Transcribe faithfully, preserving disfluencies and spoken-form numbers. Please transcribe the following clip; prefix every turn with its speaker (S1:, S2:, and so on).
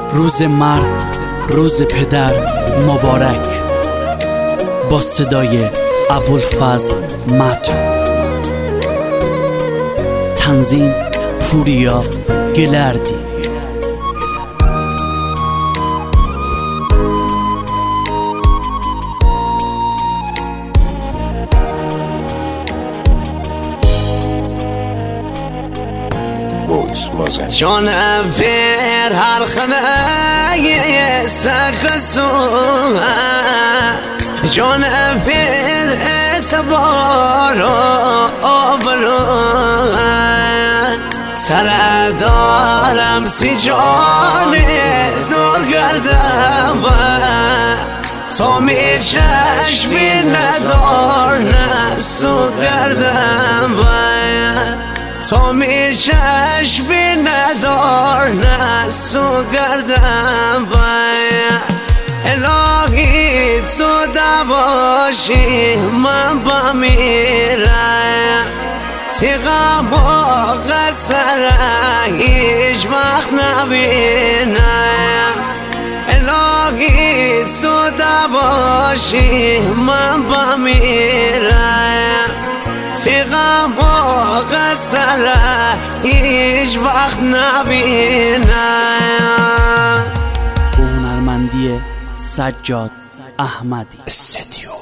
S1: روز مرد، روز پدر مبارک. با صدای ابوالفضل متو، تنظیم پوریا گلردی.
S2: جانم پر هر خنه سکسو، جانم پر اعتبار و آبرو، تره دارم سی جان دور گردم، تا می چشمی ندار نسو گردم، تا می چشمی ندار نسو گردم. الهی تو دواشی من بمیرم، تیغم و قصر هیچ وقت نبینم. الهی تو دواشی من بمیرم، تیغم و قصر هیچ وقت نبینم.
S1: هنرمندی سجاد احمدی استدیو.